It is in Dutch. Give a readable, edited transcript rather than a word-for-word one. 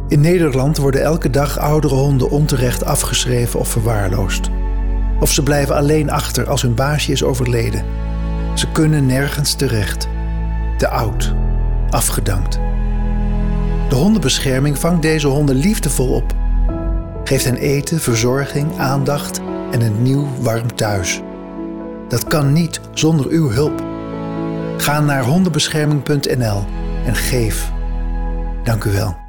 In Nederland worden elke dag oudere honden onterecht afgeschreven of verwaarloosd. Of ze blijven alleen achter als hun baasje is overleden. Ze kunnen nergens terecht. Te oud. Afgedankt. De hondenbescherming vangt deze honden liefdevol op. Geeft hen eten, verzorging, aandacht en een nieuw warm thuis. Dat kan niet zonder uw hulp. Ga naar hondenbescherming.nl en geef. Dank u wel.